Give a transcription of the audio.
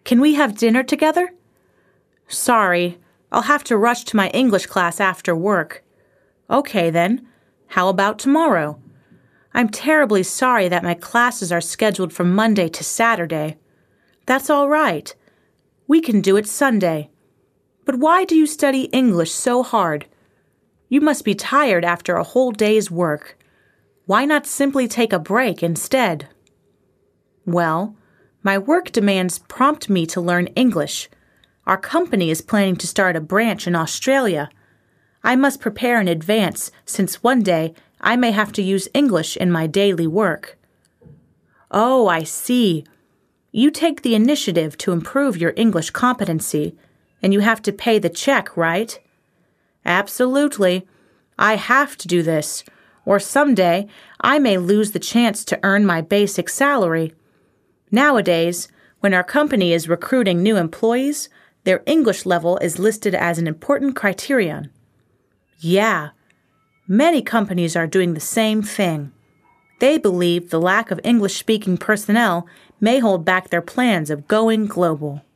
Can we have dinner together? Sorry, I'll have to rush to my English class after work. Okay, then. How about tomorrow? I'm terribly sorry that my classes are scheduled from Monday to Saturday. That's all right. We can do it Sunday. But why do you study English so hard? You must be tired after a whole day's work. Why not simply take a break instead? Well, my work demands prompt me to learn English. Our company is planning to start a branch in Australia. I must prepare in advance since one day I may have to use English in my daily work. Oh, I see. You take the initiative to improve your English competency, and you have to pay the check, right? Absolutely. I have to do this, or someday I may lose the chance to earn my basic salary. Nowadays, when our company is recruiting new employees, their English level is listed as an important criterion. Yeah, many companies are doing the same thing. They believe the lack of English-speaking personnel may hold back their plans of going global.